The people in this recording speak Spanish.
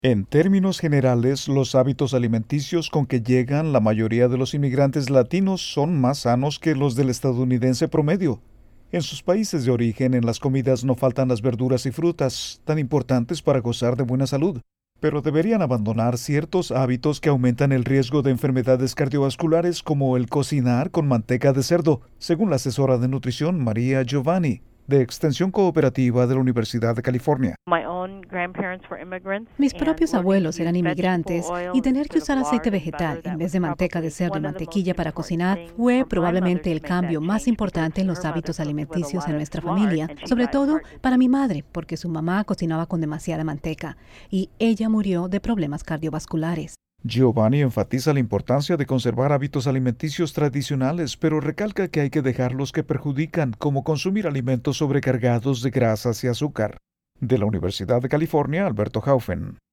En términos generales, los hábitos alimenticios con que llegan la mayoría de los inmigrantes latinos son más sanos que los del estadounidense promedio. En sus países de origen, en las comidas no faltan las verduras y frutas, tan importantes para gozar de buena salud, pero deberían abandonar ciertos hábitos que aumentan el riesgo de enfermedades cardiovasculares como el cocinar con manteca de cerdo, según la asesora de nutrición María Giovanni, de Extensión Cooperativa de la Universidad de California. Mis propios abuelos eran inmigrantes y tener que usar aceite vegetal en vez de manteca de cerdo y mantequilla para cocinar fue probablemente el cambio más importante en los hábitos alimenticios en nuestra familia, sobre todo para mi madre, porque su mamá cocinaba con demasiada manteca y ella murió de problemas cardiovasculares. Giovanni enfatiza la importancia de conservar hábitos alimenticios tradicionales, pero recalca que hay que dejar los que perjudican, como consumir alimentos sobrecargados de grasas y azúcar. De la Universidad de California, Alberto Haufen.